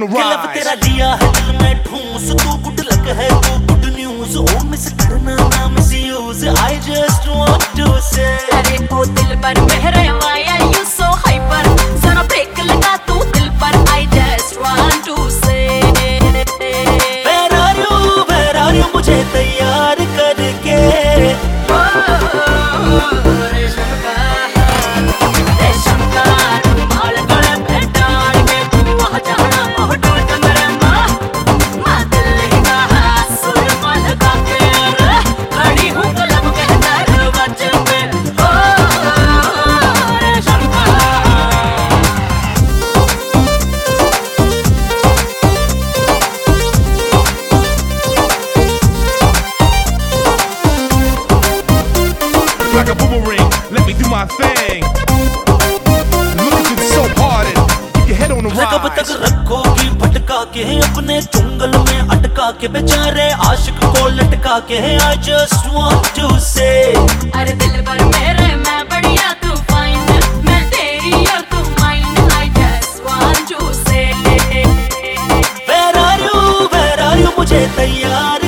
the rise. तेरा दिया है दिल में ठूस, तू गुड लक है, तू गुड न्यूज। ओ मिस करना ना miss you, I just want to say। अरे ओ दिल पर मेरे why are you so hyper? जरा ब्रेक लगा तू दिल पर, I just want to say। Where are you मुझे तैयार करके। Like a boomerang, let me do my thing. Look at you so hard and keep your head on the कब तक rise. रखोगी भटका के अपने चुंगल में अटका के, बेचारे आशिक को लटका के। I just want to say। अरे दिल पर मेरे मैं बढ़िया तू फाइन, मैं तेरी और तू mine, I just want to say। Where are you मुझे तैयार